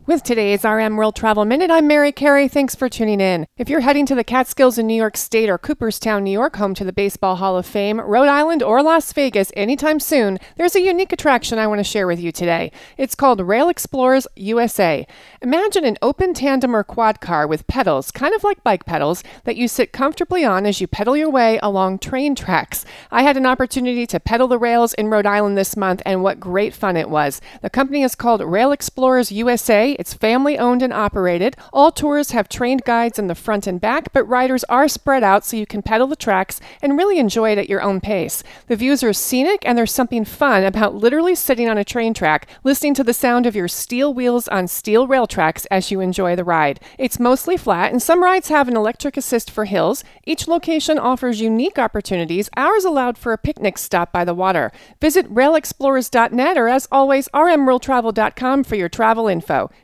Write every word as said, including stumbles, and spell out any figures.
With today's R M World Travel Minute, I'm Mary Carey. Thanks for tuning in. If you're heading to the Catskills in New York State or Cooperstown, New York, home to the Baseball Hall of Fame, Rhode Island, or Las Vegas anytime soon, there's a unique attraction I want to share with you today. It's called Rail Explorers U S A. Imagine an open tandem or quad car with pedals, kind of like bike pedals, that you sit comfortably on as you pedal your way along train tracks. I had an opportunity to pedal the rails in Rhode Island this month, and what great fun it was. The company is called Rail Explorers U S A. It's family owned and operated. All tours have trained guides in the front and back, but riders are spread out so you can pedal the tracks and really enjoy it at your own pace. The views are scenic, and there's something fun about literally sitting on a train track, listening to the sound of your steel wheels on steel rail tracks as you enjoy the ride. It's mostly flat, and some rides have an electric assist for hills. Each location offers unique opportunities. Ours allowed for a picnic stop by the water. Visit rail explorers dot net or, as always, r m world travel dot com for your travel info.